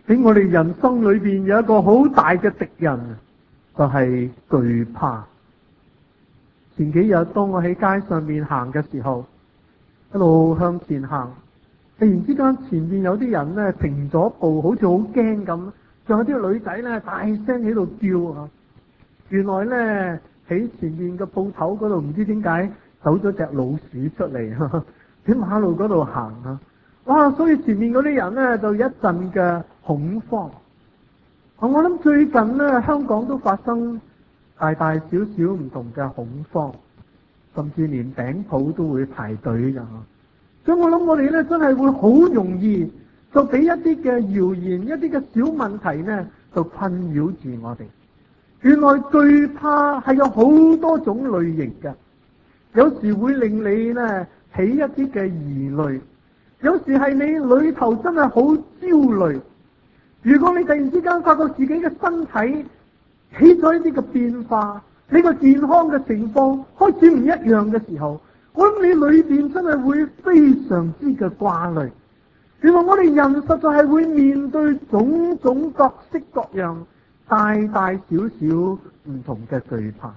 喺我哋人生裏邊有一個好大嘅敵人，就係懼怕。前幾日當我喺街上面行嘅時候，一路向前行，突然之間前面有啲人咧停咗步，好似好驚咁，仲有啲女仔咧大聲喺度叫啊！原來咧喺前面嘅鋪頭嗰度唔知點解走咗隻老鼠出嚟，喺馬路嗰度行啊！哇！所以前面嗰啲人咧就一陣嘅恐慌。我諗最近咧香港都發生大大小小唔同嘅恐慌，甚至連餅鋪都會排隊噶。所以我諗我哋咧真係會好容易就俾一啲嘅謠言、一啲嘅小問題呢就困擾住我哋。原來懼怕係有好多種類型嘅，有時會令你呢起一啲嘅疑慮，有時係你裏頭真係好焦慮。如果你突然之間發覺自己嘅身體起咗一啲嘅變化，你個健康嘅情況開始唔一樣嘅時候，我諗你裏邊真係會非常之嘅掛慮。原來我哋人實在係會面對種種各式各樣、大大小小唔同嘅懼怕。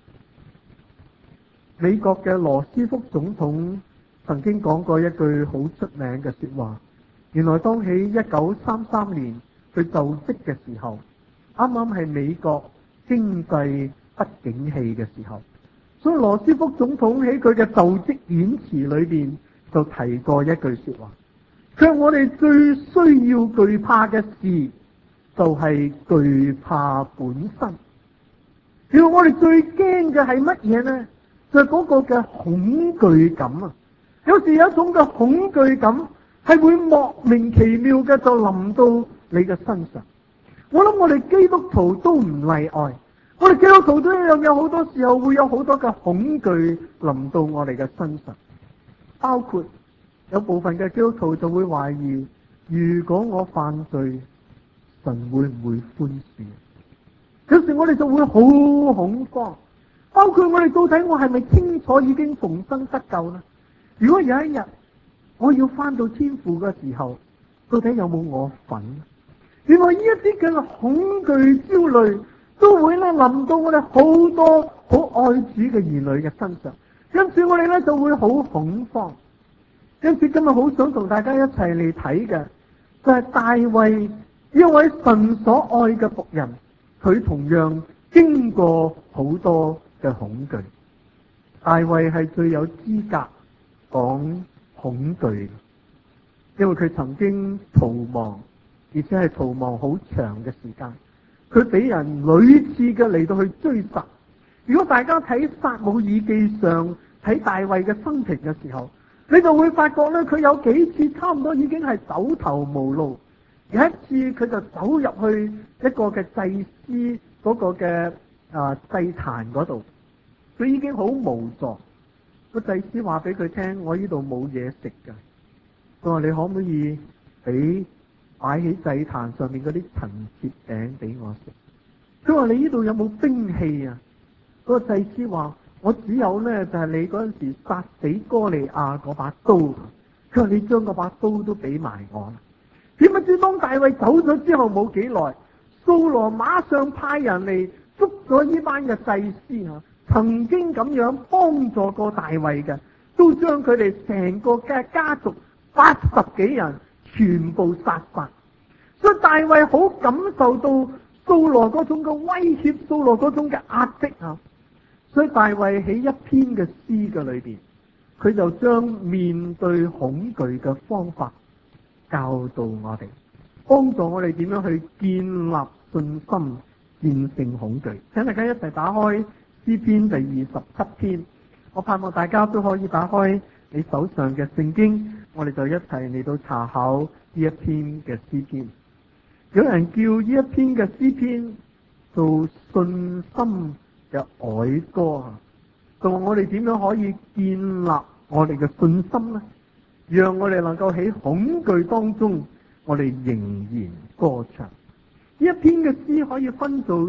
美國嘅羅斯福總統曾經講過一句好出名嘅說話。原來當喺1933年佢就職嘅時候，啱啱係美國經濟不景氣嘅時候，所以羅斯福總統喺佢嘅就職演辭裏邊就提過一句說話，佢話我哋最需要懼怕嘅事就係懼怕本身。原來我哋最驚嘅係乜嘢呢？就係嗰個嘅恐懼感啊！有時有一種嘅恐懼感係會莫名其妙嘅就臨到你嘅身上。我諗我哋基督徒都唔例外，我哋基督徒都一樣，有好多時候會有好多嘅恐懼臨到我哋嘅身上。包括有部分嘅基督徒就會懷疑，如果我犯罪，神會唔會寬恕？有時我哋就會好恐慌，包括我哋到底我係咪清楚已經重生得救呢？如果有一日我要翻到天父嘅時候，到底有冇我份？原來呢一啲嘅恐懼焦慮都會咧臨到我哋好多好愛主嘅兒女嘅身上，因此我哋咧就會好恐慌。因此今日好想同大家一齊嚟睇嘅就係大衛一位神所愛嘅僕人，佢同樣經過好多嘅恐懼。大衛係最有資格講恐懼，因為佢曾經逃亡，而且係逃亡好長嘅時間。佢俾人屢次嘅嚟到去追殺。如果大家睇撒母耳記上睇大衛嘅生平嘅時候，你就會發覺咧，佢有幾次差唔多已經係走投無路。有一次佢就走入去一個嘅祭司嗰個嘅祭壇嗰度，佢已經好無助。個祭司話俾佢聽：我呢度冇嘢食㗎。佢話：你可唔可以俾擺喺祭壇上面嗰啲陳設餅俾我食？佢話：你呢度有冇兵器啊？嗰個祭司話：我只有呢，就係你嗰陣時殺死哥利亞嗰把刀。佢話：你將嗰把刀都俾埋我啦。點不知當大衛走咗之後冇幾耐，掃羅馬上派人嚟捉咗呢班嘅祭司啊！曾經咁樣幫助過大衛嘅，都將佢哋成個嘅家族80幾人全部殺殺。所以大衛好感受到掃羅嗰種嘅威脅，掃羅嗰種嘅壓迫啊！所以大衛喺一篇嘅詩嘅裏邊，佢就將面對恐懼嘅方法教導我哋，幫助我哋點樣去建立信心，戰勝恐懼。請大家一齊打開詩篇第27篇，我盼望大家都可以打開你手上嘅聖經，我哋就一齊嚟到查考呢一篇嘅詩篇。有人叫呢一篇嘅詩篇做信心嘅哀歌啊，就話我哋點樣可以建立我哋嘅信心呢？讓我哋能夠喺恐懼當中，我哋仍然歌唱。呢一篇嘅詩可以分做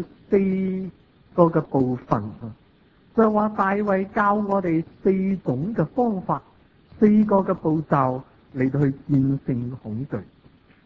4個嘅部分，就係話大衛教我哋4種嘅方法，4個嘅步驟嚟到去戰勝恐懼。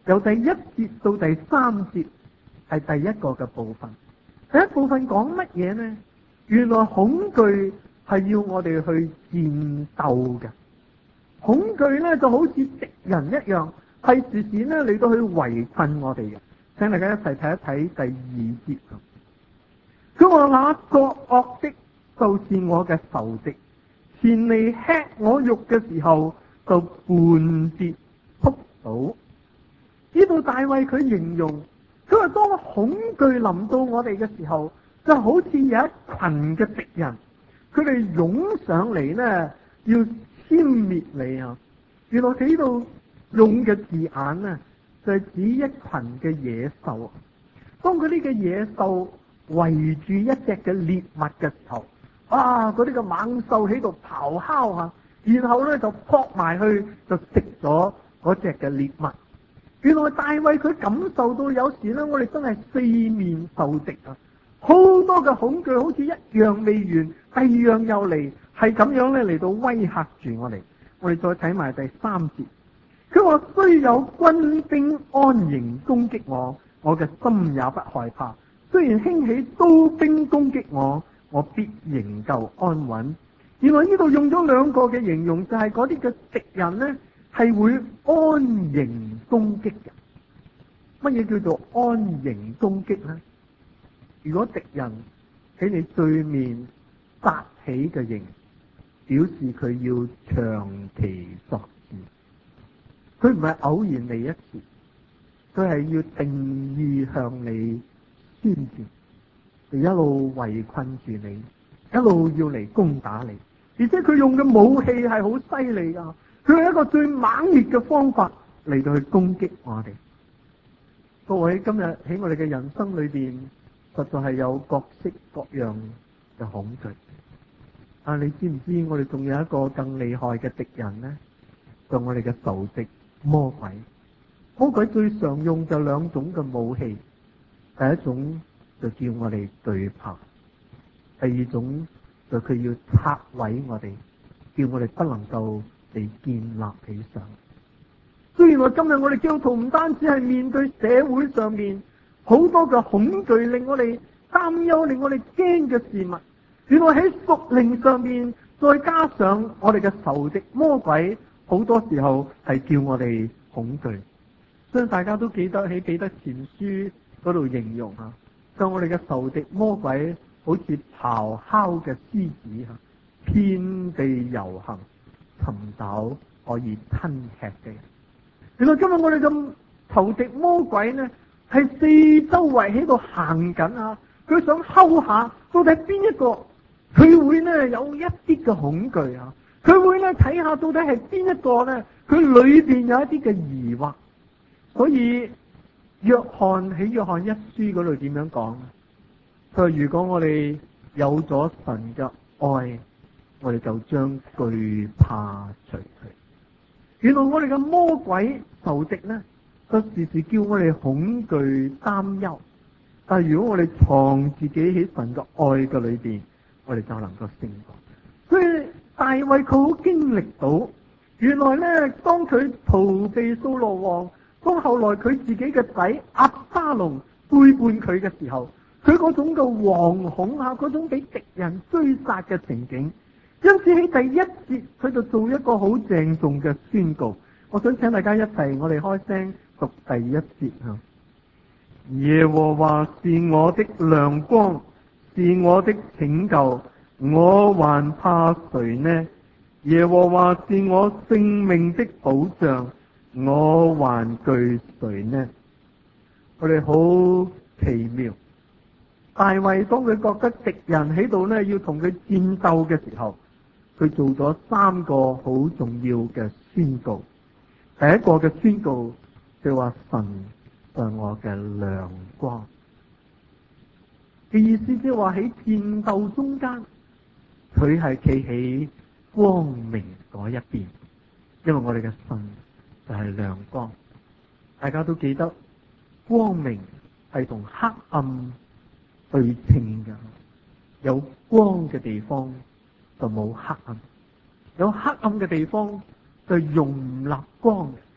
由第一節到第三節係第一個嘅部分。第一部分講乜嘢呢？原來恐懼係要我哋去戰鬥嘅。恐懼咧就好似敵人一樣，係時時咧嚟到去圍困我哋嘅。請大家一齊睇一睇第二節。佢話那作惡的，就是我嘅仇敵，前嚟吃我肉嘅時候，就絆跌仆倒。呢度大衛佢形容，佢話當恐懼臨到我哋嘅時候，就好似有一群嘅敵人，佢哋湧上嚟呢，要殲滅你啊！原來佢呢度用嘅字眼呢，就係指一群嘅野獸。當佢呢個野獸圍住一隻嘅獵物嘅時候，嗰啲嘅猛獸喺度咆哮啊，然後咧就撲埋去就食咗嗰隻嘅獵物。原來大衛佢感受到有時咧，我哋真係四面受敵啊！好多嘅恐懼好似一樣未完，第二樣又嚟，係咁樣咧嚟到威嚇住我哋。我哋再睇埋第三節，佢話雖有軍兵安營攻擊我，我嘅心也不害怕。雖然興起刀兵攻擊我，我必仍舊安穩。原來呢度用咗兩個嘅形容，就係嗰啲嘅敵人呢係會安營攻擊嘅。乜嘢叫做安營攻擊呢？如果敵人喺你對面紮起嘅營，表示佢要長期作戰，佢唔係偶然嚟一次，佢係要定意向你宣戰，佢一路圍困住你，一路要嚟攻打你，而且佢用嘅武器係好犀利噶，佢係一個最猛烈嘅方法嚟到去攻擊我哋。各位，今日喺我哋嘅人生裏邊，實在係有各式各樣嘅恐懼。你知唔知我哋仲有一個更厲害嘅敵人呢？就我哋嘅仇敵魔鬼。魔鬼最常用就兩種嘅武器，第一種就叫我哋懼怕，第二種就佢要拆毀我哋，叫我哋不能夠被建立起上。雖然今日我哋基督徒唔單止係面對社會上面好多嘅恐懼，令我哋擔憂，令我哋驚嘅事物，原來喺屬靈上面，再加上我哋嘅仇敵魔鬼，好多時候係叫我哋恐懼。所以大家都記得喺彼得前書嗰度形容啊，就我哋嘅仇敵魔鬼好似咆哮嘅獅子啊，遍地遊行，尋找可以吞吃嘅人。原來今日我哋嘅仇敵魔鬼呢，係四周圍喺度行緊啊！佢想睺下到底邊一個，佢會呢有一啲嘅恐懼啊！佢會呢睇下到底係邊一個呢？佢裏邊有一啲嘅疑惑。所以約翰喺約翰一書嗰度點樣講？佢話如果我哋有咗神嘅愛，我哋就將懼怕除去。原來我哋嘅魔鬼仇敵呢，就時時叫我哋恐懼擔憂。但係如果我哋藏自己喺神嘅愛嘅裏邊，我哋就能夠勝過。所以大衛佢好經歷到，原來呢，當佢逃避掃羅王，當後來佢自己嘅仔押沙龍背叛佢嘅時候，佢嗰種嘅惶恐啊，嗰種俾敵人追殺嘅情景。因此喺第一節佢就做一個好鄭重嘅宣告。我想請大家一齊我哋開聲讀第一節啊！耶和華是我的亮光，是我的拯救，我還怕誰呢？耶和華是我性命的保障，我還懼誰呢？我哋好奇妙，大衛當佢覺得敵人喺度呢，要同佢戰鬥嘅時候，佢做咗三個好重要嘅宣告。第一個嘅宣告就話神係我嘅亮光嘅意思，即係話喺戰鬥中間，佢係企喺光明嗰一邊，因為我哋嘅神就係亮光。大家都記得光明係同黑暗對稱嘅，有光嘅地方就冇黑暗，有黑暗嘅地方就容唔立光。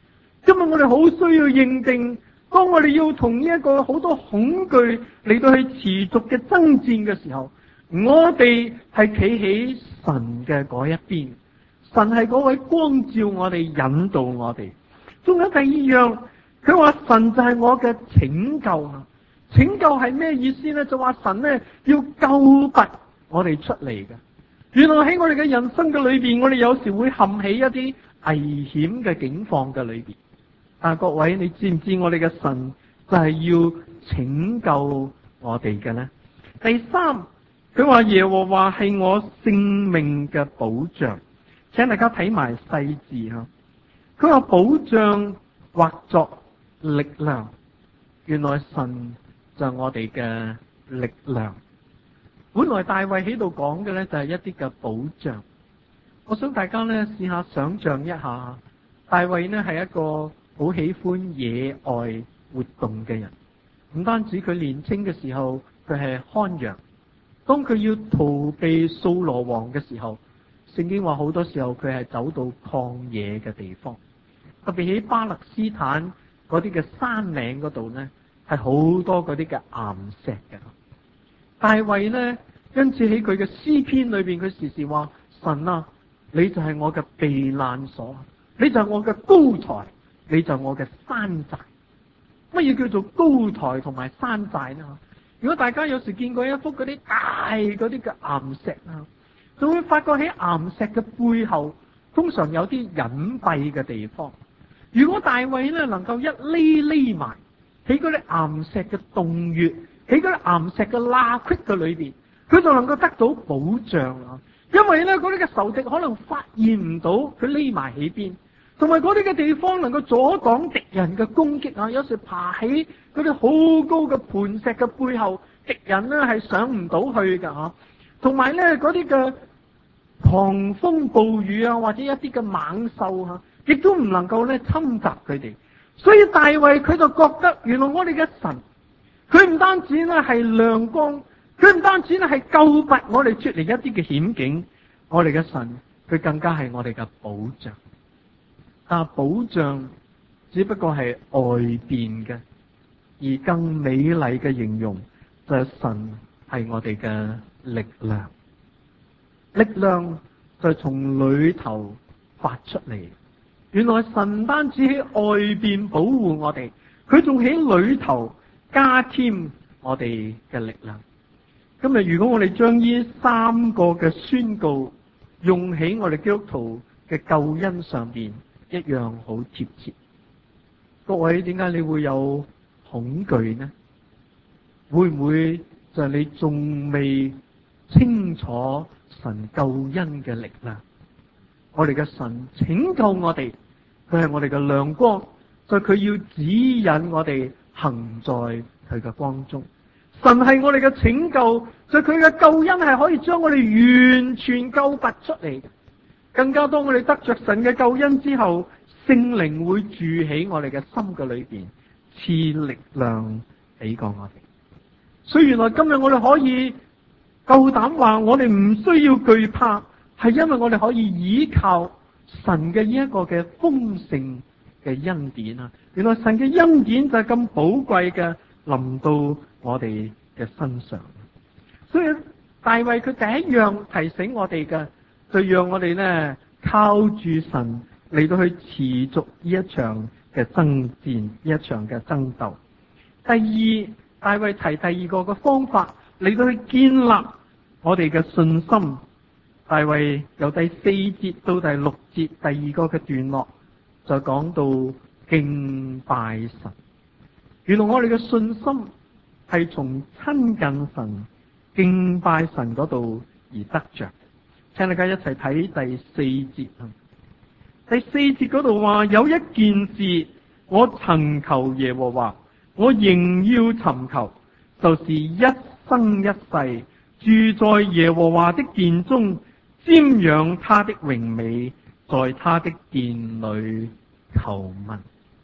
今日我哋好需要認定，當我哋要同呢一個好多恐懼嚟到去持續嘅爭戰嘅時候，我哋係企喺神嘅嗰一邊。神係嗰位光照我哋、引導我哋。仲有第二樣，佢話神就係我嘅拯救啊！拯救係咩意思呢？就話神呢要救拔我哋出嚟嘅。原來喺我哋嘅人生嘅裏邊，我哋有時會陷起一啲危險嘅境況嘅裏邊。但各位，你知唔知我哋嘅神就係要拯救我哋嘅呢？第三，佢話耶和華係我性命嘅保障。請大家睇埋細字吓，佢話保障或作力量，原來神就係我哋嘅力量。本來大衛喺度講嘅呢，就係一啲嘅保障。我想大家呢試下想象一下，大衛呢係一個好喜歡野外活動嘅人。唔單止佢年輕嘅時候佢係看羊，當佢要逃避掃羅王嘅時候，聖經話好多時候佢係走到曠野嘅地方，特別喺巴勒斯坦嗰啲嘅山嶺嗰度呢，係好多嗰啲嘅岩石嘅。大衛呢，因此喺佢嘅詩篇裏邊，佢時時話：神啊，你就係我嘅避難所，你就係我嘅高台，你就係我嘅山寨。乜嘢叫做高台同埋山寨呢？如果大家有時見過一幅嗰啲大嗰啲嘅岩石啊，就會發覺喺岩石嘅背後，通常有啲隱蔽嘅地方。如果大衛呢能夠一匿埋喺嗰啲岩石嘅洞穴，喺嗰啲岩石嘅罅隙嘅裏邊，佢就能夠得到保障啊！因為呢嗰啲嘅仇敵可能發現唔到佢匿埋喺邊，同埋嗰啲嘅地方能夠阻擋敵人嘅攻擊啊！有時爬喺嗰啲好高嘅磐石嘅背後，敵人呢係上唔到去㗎吓。同埋呢嗰啲嘅狂風暴雨啊，或者一啲嘅猛獸啊，亦都唔能夠呢侵襲佢哋。所以大衛佢就覺得，原來我哋嘅神，佢唔單止呢係亮光，佢唔單止呢係救拔我哋出嚟一啲嘅險境，我哋嘅神佢更加係我哋嘅保障。但保障只不過係外邊嘅，而更美麗嘅形容就係神係我哋嘅力量。力量就係從裏頭發出嚟。原來神唔單止喺外邊保護我哋，佢仲喺裏頭加添我哋嘅力量。今日如果我哋將呢三個嘅宣告用喺我哋基督徒嘅救恩上邊，一樣好貼切。各位，點解你會有恐懼呢？會唔會就係你仲未清楚神救恩嘅力量？我哋嘅神拯救我哋，佢係我哋嘅亮光，所以佢要指引我哋行在佢嘅光中。神係我哋嘅拯救，所以佢嘅救恩係可以將我哋完全救拔出嚟。更加當我哋得着神嘅救恩之後，聖靈會住喺我哋嘅心嘅裏邊，賜力量俾過我哋。所以原來今日我哋可以夠膽話，我哋唔需要懼怕，係因為我哋可以依靠神嘅呢一個嘅豐盛嘅恩典啊！原來神嘅恩典就係咁寶貴嘅，臨到我哋嘅身上。所以大衛佢第一樣提醒我哋嘅，就讓我哋呢靠住神嚟到去持續呢一場嘅爭戰，呢一場嘅爭鬥。第二，大衛提第二個嘅方法嚟到去建立我哋嘅信心。大衛由第4節到第6節第二個嘅段落就講到敬拜神。原來我哋嘅信心係從親近神、敬拜神嗰度而得着。請大家一齊睇第4節。第4節嗰度話，有一件事我尋求耶和華，我仍要尋求，就是一生一世住在耶和華的殿中，瞻仰他的榮美，在他的殿裏求問。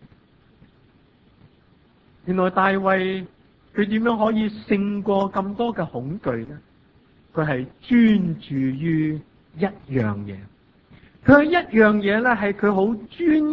原來大衛佢點樣可以勝過咁多嘅恐懼呢？佢係專注於一樣嘢，佢係一樣嘢咧，係佢好專一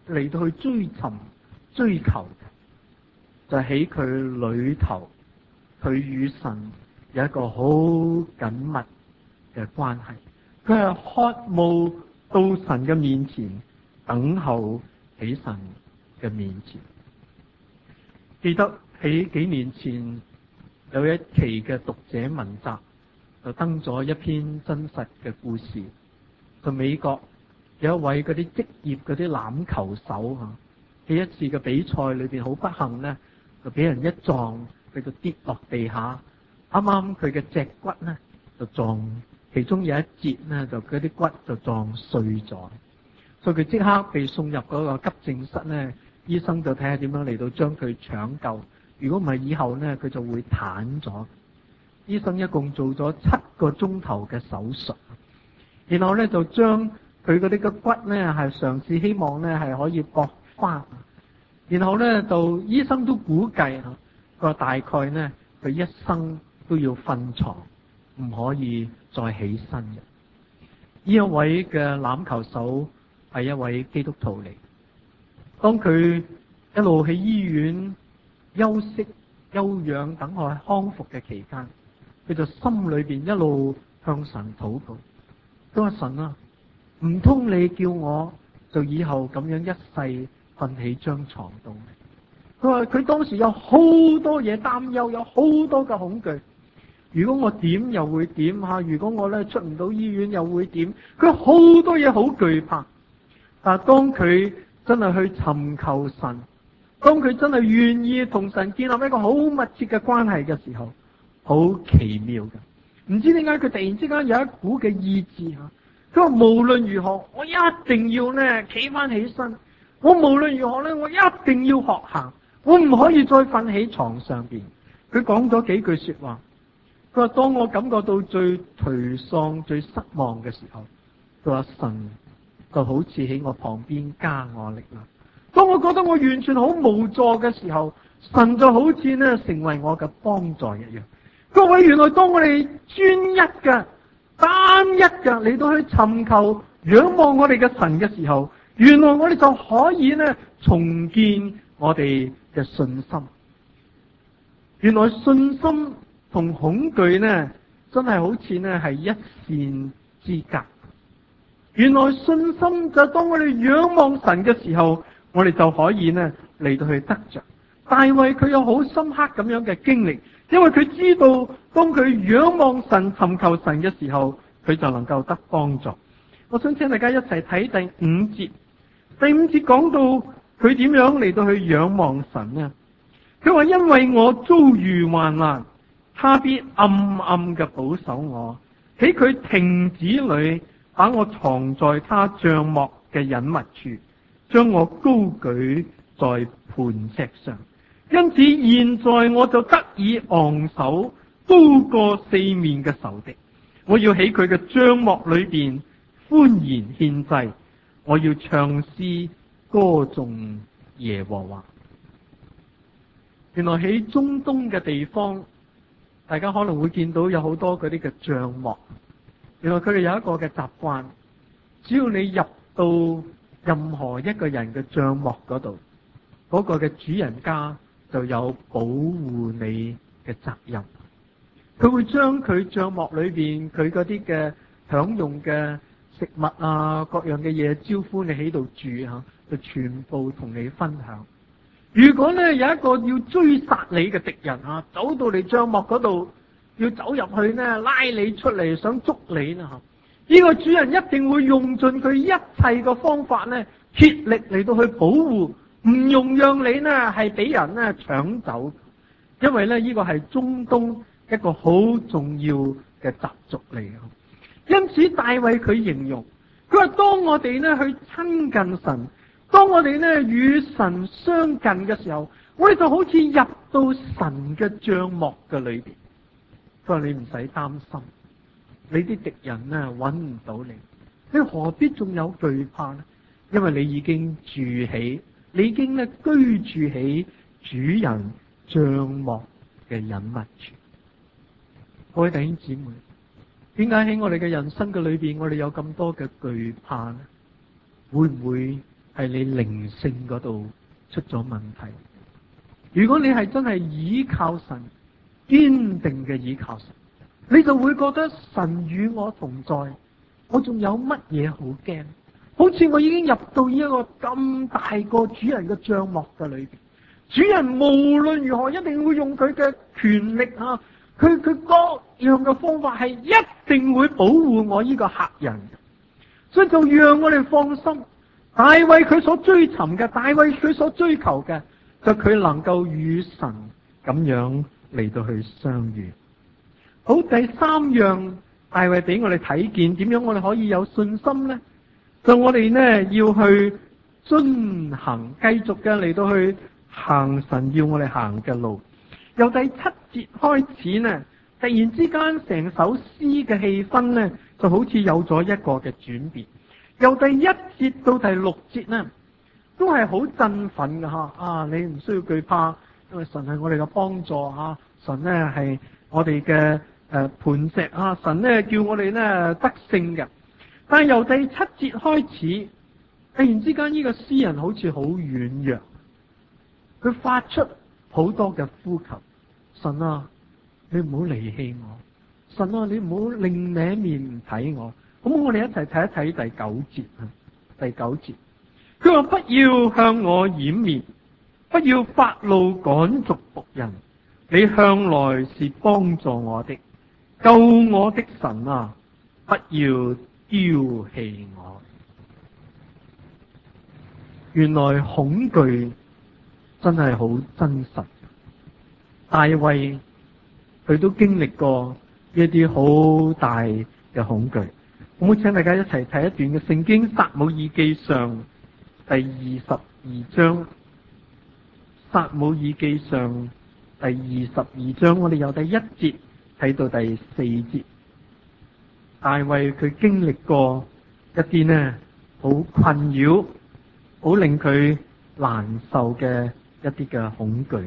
嚟到去追求嘅，就喺佢裏頭，佢與神有一個好緊密嘅關係。佢係渴慕到神嘅面前，等候喺神嘅面前。記得喺幾年前有一期嘅讀者文集，就登咗一篇真實嘅故事。就美國有一位嗰啲職業嗰啲欖球手喺一次嘅比賽裏邊，好不幸呢，就俾人一撞，佢就跌落地下。啱啱佢嘅脊骨呢，就撞，其中有一節呢，就嗰啲骨就撞碎咗，所以佢即刻被送入嗰個急症室呢。醫生就睇下點樣嚟到將佢搶救。如果唔係以後呢，佢就會癱咗。醫生一共做咗7個鐘頭嘅手術，然後呢就將佢嗰啲嘅骨呢係嘗試希望呢係可以駁翻。然後呢就醫生都估計佢話大概呢佢一生都要瞓床，唔可以再起身嘅。呢一位嘅欖球手係一位基督徒嚟。當佢一路喺醫院休息休養等我康復嘅期間，佢就心裏邊一路向神禱告。佢話神啊，唔通你叫我就以後咁樣一世瞓喺張床度？佢話佢當時有好多嘢擔憂，有好多嘅恐懼。如果我點又會點吓？如果我咧出唔到醫院又會點？佢好多嘢好懼怕。但係當佢真係去尋求神，當佢真係願意同神建立一個好密切嘅關係嘅時候，好奇妙嘅。唔知點解佢突然之間有一股嘅意志吓，佢話無論如何，我一定要呢企翻起身。我無論如何呢，我一定要學行，我唔可以再瞓喺床上邊。佢講咗幾句說話，佢話當我感覺到最頹喪、最失望嘅時候，佢話神就好似喺我旁邊加我力量。當我覺得我完全好無助嘅時候，神就好似呢成為我嘅幫助一樣。各位，原來當我哋專一嘅、單一嘅嚟到去尋求、仰望我哋嘅神嘅時候，原來我哋就可以呢重建我哋嘅信心。原來信心同恐懼呢，真係好似呢係一線之隔。原來信心就當我哋仰望神嘅時候，我哋就可以呢嚟到去得着。大衛佢有好深刻咁樣嘅經歷，因為佢知道當佢仰望神、尋求神嘅時候，佢就能夠得幫助。我想請大家一齊睇第5節。第5節講到佢點樣嚟到去仰望神呢？佢話因為我遭遇患難，他必暗暗嘅保守我，喺佢亭子裏把我藏在他帳幕嘅隱密處，將我高舉在磐石上。因此現在我就得以昂首，高過四面嘅仇敵。我要喺佢嘅帳幕裏邊歡然獻祭，我要唱詩歌頌耶和華。原來喺中東嘅地方，大家可能會見到有好多嗰啲嘅帳幕。原來佢哋有一個嘅習慣，只要你入到任何一個人嘅帳幕嗰度，嗰個嘅主人家就有保護你嘅責任。佢會將佢帳幕裏邊佢嗰啲嘅享用嘅食物啊，各樣嘅嘢招呼你喺度住吓，就全部同你分享。如果咧有一個要追殺你嘅敵人啊，走到嚟帳幕嗰度，要走入去呢，拉你出嚟，想捉你呢，呢個主人一定會用盡佢一切嘅方法呢，竭力嚟到去保護，唔容讓你呢係俾人呢搶走。因為呢，呢個係中東一個好重要嘅習俗嚟嘅。因此大衛佢形容，佢話當我哋呢去親近神，當我哋呢與神相近嘅時候，我哋就好似入到神嘅帳幕嘅裏邊。佢話你唔使擔心，你啲敵人呢揾唔到你，你何必仲有懼怕呢？因為你已經住起，你已經呢居住喺主人帳幕嘅隱密處。各位弟兄姊妹，點解喺我哋嘅人生嘅裏邊，我哋有咁多嘅懼怕呢？會唔會係你靈性嗰度出咗問題。如果你係真係倚靠神，堅定嘅倚靠神，你就會覺得神與我同在，我仲有乜嘢好驚？好似我已經入到呢一個咁大個主人嘅帳幕嘅裏邊，主人無論如何一定會用佢嘅權力啊，佢各樣嘅方法係一定會保護我呢個客人，所以就讓我哋放心。大衛佢所追尋嘅，大衛佢所追求嘅，就佢能夠與神咁樣嚟到去相遇。好，第三樣大衛俾我哋睇見點樣我哋可以有信心呢？就我哋呢要去遵行，繼續嘅嚟到去行神要我哋行嘅路。由第七節開始呢，突然之間成首詩嘅氣氛呢，就好似有咗一個嘅轉變。由第一節到第六節呢，都係好振奮嘅吓。啊，你唔需要懼怕，因為神係我哋嘅幫助啊，神呢係我哋嘅磐石啊，神呢叫我哋呢得勝嘅。但係由第七節開始，突然之間呢個詩人好似好軟弱，佢發出好多嘅呼求：神啊，你唔好離棄我；神啊，你唔好另歪面唔睇我。咁我哋一齊睇一睇第九節啊。第九節，佢話：不要向我掩面，不要發怒趕逐僕人，你向來是幫助我的，救我的神啊，不要丟棄我。原來恐懼真係好真實。大衛佢都經歷過一啲好大嘅恐懼。我會請大家一齊睇一段嘅聖經《撒母耳記上》第22章。《撒母耳記上》第22章，我哋由第1節睇到第4節。大衛佢經歷過一啲呢好困擾、好令佢難受嘅一啲嘅恐懼。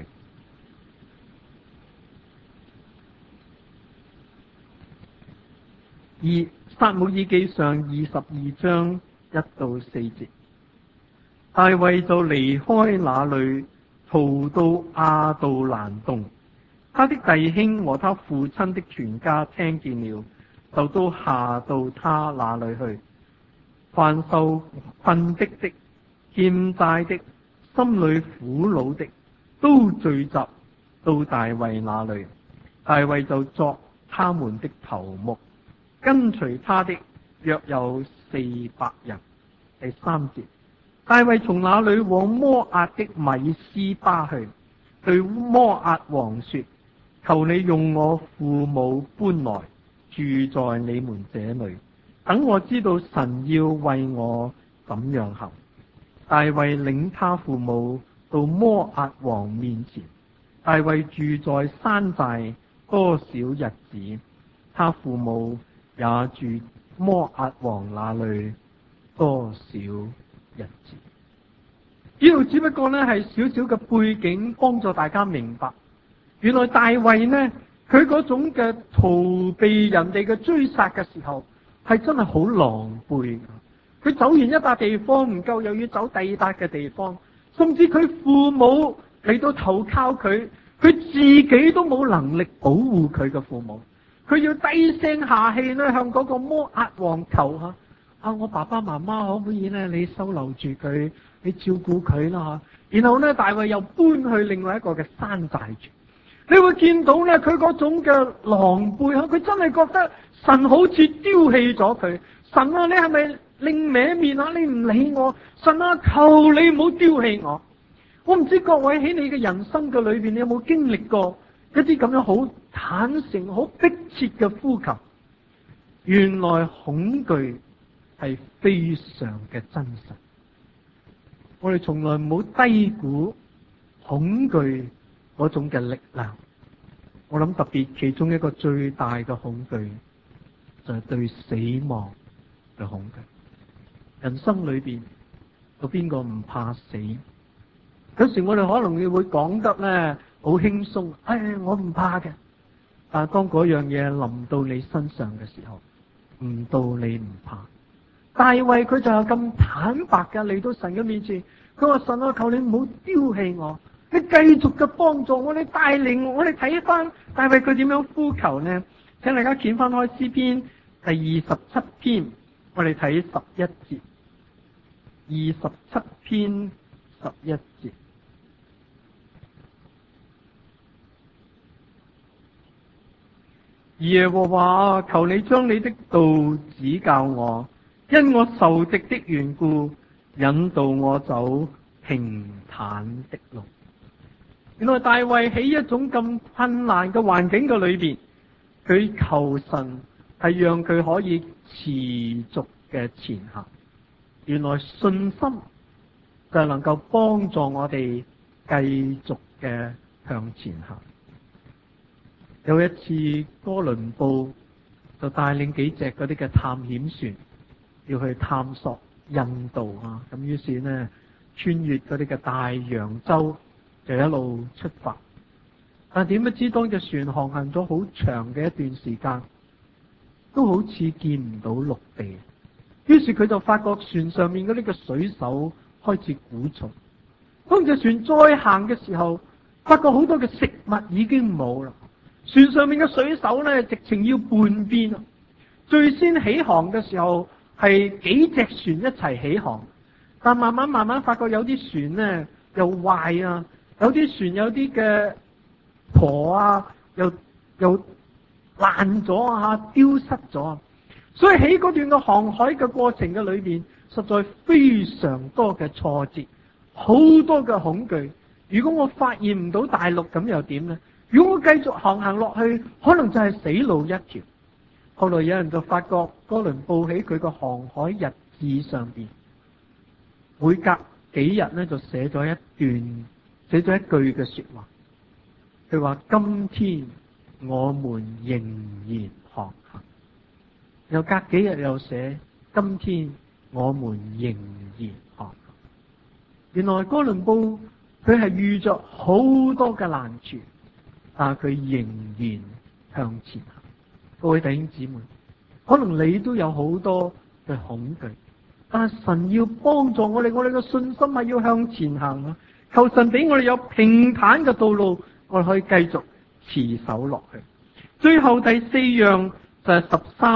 而撒母耳記上22章1到4節，大衛就離開那裏，逃到亞杜蘭洞。他的弟兄和他父親的全家聽見了，就都下到他那裏去。凡受困迫的、欠債的、心裏苦惱的，都聚集到大衛那裏。大衛就作他們的頭目，跟隨他的約有400人。第3節，大衛從那裏往摩押的米斯巴去，對摩押王說：求你用我父母搬來住在你們這裏，等我知道神要為我怎樣行。大衛領他父母到摩押王面前，大衛住在山寨多少日子，他父母也住摩押王那裏多少日子。呢度只不過呢係少少嘅背景，幫助大家明白，原來大衛呢，佢嗰種嘅逃避人哋嘅追殺嘅時候，係真係好狼狽。佢走完一笪地方唔夠，又要走第二笪嘅地方，甚至佢父母嚟到投靠佢，佢自己都冇能力保護佢嘅父母。佢要低聲下氣咧向嗰個摩押王求下：我爸爸媽媽可唔可以咧？你收留住佢，你照顧佢啦吓。然後咧，大衛又搬去另外一個嘅山寨住。你會見到咧，佢嗰種嘅狼狽吓，佢真係覺得神好似丟棄咗佢。神啊，你係咪另歪面啊？你唔理我，神啊，求你唔好丟棄我。我唔知各位喺你嘅人生嘅裏邊，你有冇經歷過一啲咁樣好坦誠、好迫切嘅呼求？原來恐懼係非常嘅真實。我哋從來唔好低估恐懼嗰種嘅力量。我諗特別其中一個最大嘅恐懼就係對死亡嘅恐懼。人生裏邊有邊個唔怕死？有時我哋可能會講得咧好輕鬆，我唔怕嘅。但係當嗰樣嘢臨到你身上嘅時候，唔到你唔怕。 大衛佢就係咁坦白嘅嚟到神嘅面前，佢話神啊，求你唔好丟棄我，你繼續嘅幫助我，你帶領我。我哋睇翻大衛佢點樣呼求呢？請大家掀翻開詩篇第27篇，我哋睇11節。27篇11節。耶和華，求你將你的道指教我，因我受敵的緣故，引導我走平坦的路。原來大衛喺一種咁困難嘅環境嘅裏邊，佢求神係讓佢可以持續嘅前行。原來信心就能夠幫助我哋繼續嘅向前行。有一次哥倫布就帶領幾隻嗰啲嘅探險船要去探索印度啊，咁於是呢，穿越嗰啲嘅大洋洲就一路出發，但點不知當隻船航行咗好長嘅一段時間，都好似見唔到陸地，於是佢就發覺船上面嗰啲嘅水手開始鼓噪。當隻船再行嘅時候，發覺好多嘅食物已經冇啦。船上面嘅水手呢，直情要叛變。最先起航嘅時候係幾隻船一齊起航，但慢慢發覺有啲船呢又壞啊，有啲船有啲嘅舵啊又爛咗啊，丟失咗。所以喺嗰段嘅航海嘅過程嘅裏邊，實在非常多嘅挫折，好多嘅恐懼。如果我發現唔到大陸，咁又點呢？如果我繼續航行落去，可能就係死路一條。後來有人就發覺哥倫布喺佢個航海日誌上邊，每隔幾日呢就寫咗一句嘅說話。佢話：今天我們仍然航行。又隔幾日又寫：今天我們仍然航行。原來哥倫布佢係遇着好多嘅難處，但佢仍然向前行。各位弟兄姊妹，可能你都有好多嘅恐懼，但係神要幫助我哋嘅信心係要向前行啊！求神俾我哋有平坦嘅道路，我哋可以繼續持守落去。最後第4樣就係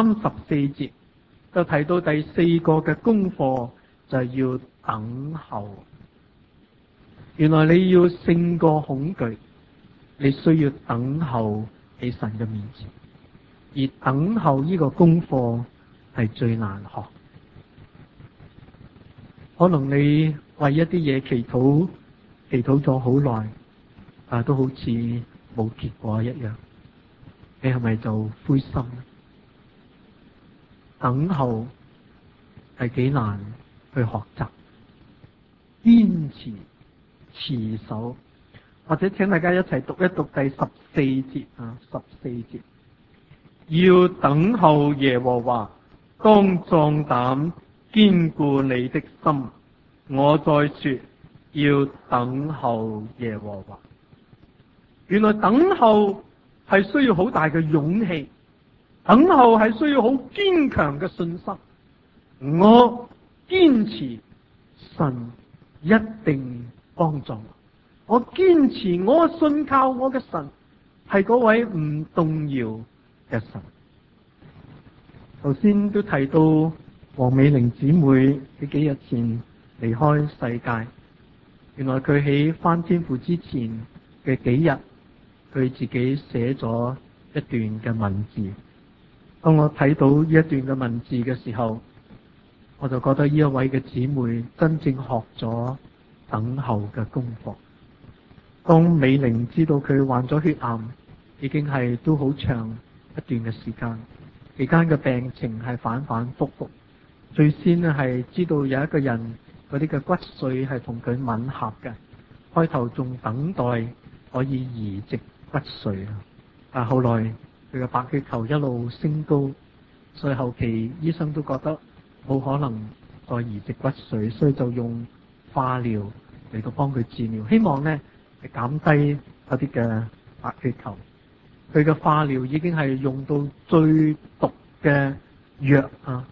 13、14節，就提到第4個嘅功課，就係要等候。原來你要勝過恐懼，你需要等候喺神嘅面前，而等候呢個功課係最難學。可能你為一啲嘢祈禱咗好耐，但都好似冇結果一樣，你係咪就灰心？等候係幾難去學習，堅持持守。或者請大家一齊讀一讀第14節啊，14節。要等候耶和華，當壯膽，堅固你的心。我再說，要等候耶和華。原來等候係需要好大嘅勇氣，等候係需要好堅強嘅信心。我堅持，神一定幫助我堅持，我信靠我嘅神係嗰位唔動搖嘅神。頭先都提到黃美玲姊妹喺幾日前離開世界，原來佢喺返天父之前嘅幾日，佢自己寫咗一段嘅文字。當我睇到呢一段嘅文字嘅時候，我就覺得呢一位嘅姊妹真正學咗等候嘅功課。當美玲知道佢患咗血癌，已經係都好長一段嘅時間，期間嘅病情係反反复复。最先呢係知道有一個人嗰啲嘅骨髓係同佢吻合嘅，開頭仲等待可以移植骨髓啊，但後來佢嘅白血球一路升高，所以後期醫生都覺得冇可能再移植骨髓，所以就用化療嚟到幫佢治療，希望呢減低嗰啲嘅白血球。佢嘅化療已經係用到最毒嘅藥啊，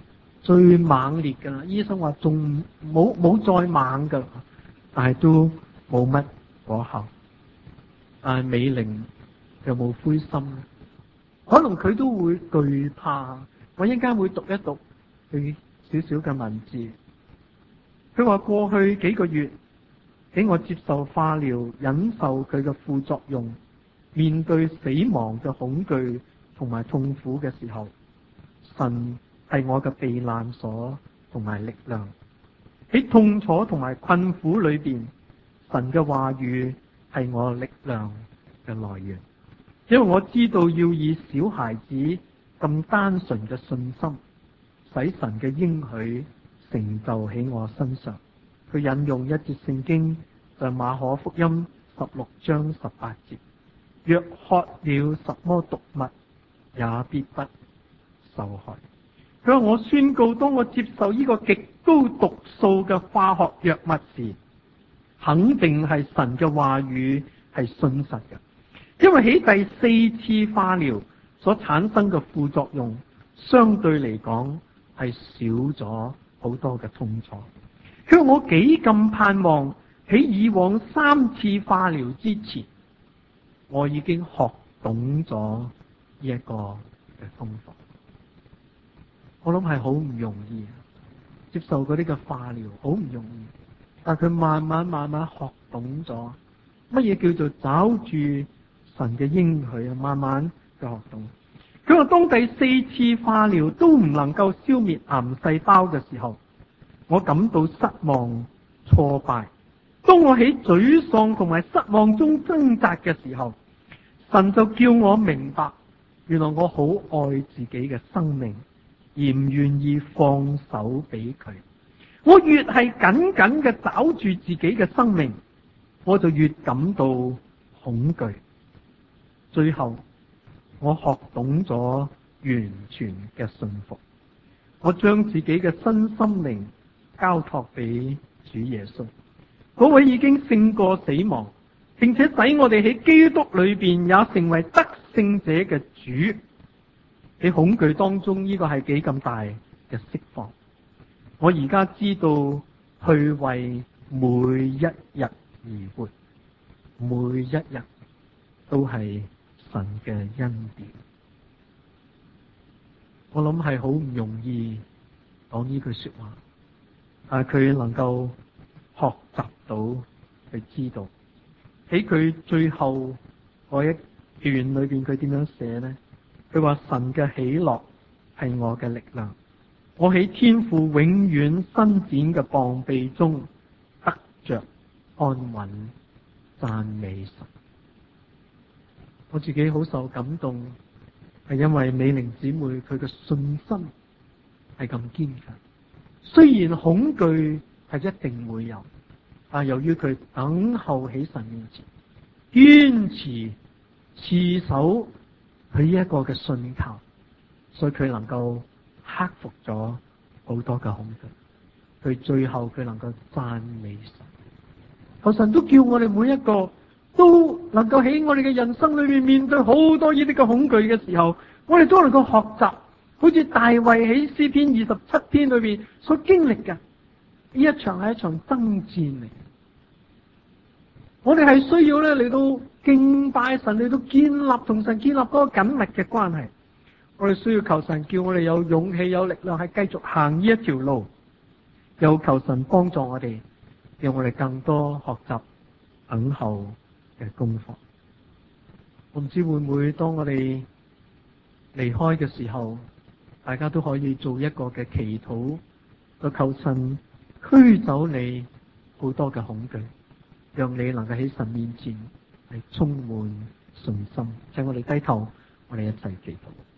最猛烈㗎啦。醫生話仲冇再猛㗎，但係都冇乜果效。但係美玲有冇灰心？可能佢都會懼怕。我一陣間會讀一讀佢少少嘅文字。佢話過去幾個月，喺我接受化療、忍受佢嘅副作用、面對死亡嘅恐懼同埋痛苦嘅時候，神係我嘅避難所同埋力量。喺痛楚同埋困苦裏邊，神嘅話語係我力量嘅來源。因為我知道要以小孩子咁單純嘅信心，使神嘅應許成就喺我身上。佢引用一節聖經，就係馬可福音16章18節：若喝了什麼毒物，也必不受害。佢話我宣告，當我接受呢個極高毒素嘅化學藥物時，肯定係神嘅話語係信實嘅。因為喺第4次化療所產生嘅副作用，相對嚟講係少咗好多嘅痛楚。佢話我幾咁盼望喺以往3次化療之前，我已經學懂咗呢一個嘅方法。我諗係好唔容易，接受嗰啲嘅化療好唔容易，但佢慢慢學懂咗乜嘢叫做找住神嘅應許啊，慢慢嘅學懂。佢話當第4次化療都唔能夠消滅癌細胞嘅時候，我感到失望、挫敗。當我喺沮喪同埋失望中掙扎嘅時候，神就叫我明白，原來我好愛自己嘅生命，而唔願意放手俾佢。我越係緊緊嘅抓住自己嘅生命，我就越感到恐懼。最後，我學懂咗完全嘅信服。我將自己嘅身心靈交託俾主耶穌，嗰位已經勝過死亡，並且使我哋喺基督裏邊也成為得勝者嘅主。喺恐懼當中，呢個係幾咁大嘅釋放。我而家知道去為每一日而活，每一日都係神嘅恩典。我諗係好唔容易講呢句說話，但係佢能夠學習到去知道。喺佢最後嗰一段裏邊，佢點樣寫呢？佢話神嘅喜樂係我嘅力量，我喺天父永遠伸展嘅膀臂中得着安穩，讚美神。我自己好受感動，係因為美玲姊妹佢嘅信心係咁堅強。雖然恐懼係一定會有，但由於佢等候喺神面前，堅持持守佢呢一個嘅信靠，所以佢能夠克服咗好多嘅恐懼。佢最後佢能夠讚美神。求神都叫我哋每一個都能夠喺我哋嘅人生裏面面對好多呢啲嘅恐懼嘅時候，我哋都能夠學習，好似大衛喺詩篇27篇裏面所經歷嘅，呢一場係一場爭戰嚟。我哋係需要咧嚟到敬拜神，嚟到同神建立嗰個緊密嘅關係。我哋需要求神叫我哋有勇氣、有力量，係繼續行呢一條路。又求神幫助我哋，讓我哋更多學習等候嘅功課。我唔知會唔會當我哋離開嘅時候，大家都可以做一個嘅祈禱，就求神驅走你好多嘅恐懼，讓你能夠喺神面前係充滿信心。請我哋低頭，我哋一齊祈禱。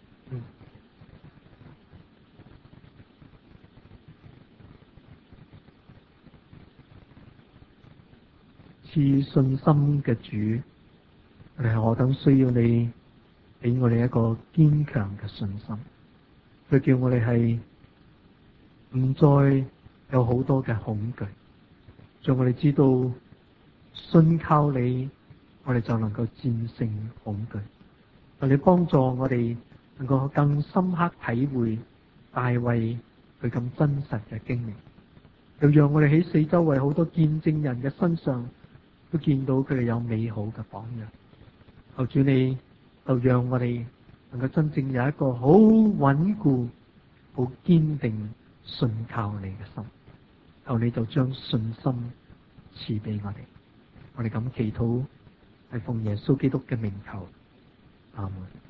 賜信心嘅主，我哋係何等需要你俾我哋一個堅強嘅信心。佢叫我哋係唔再有好多嘅恐懼，讓我哋知道信靠你，我哋就能夠戰勝恐懼。求你幫助我哋能夠更深刻體會大衛佢咁真實嘅經歷，又讓我哋喺四周圍好多見證人嘅身上都見到佢哋有美好嘅榜樣。求主你就讓我哋能夠真正有一個好穩固、好堅定信靠你嘅心。求你就將信心賜俾我哋。我哋咁祈禱係奉耶穌基督嘅名求，阿門。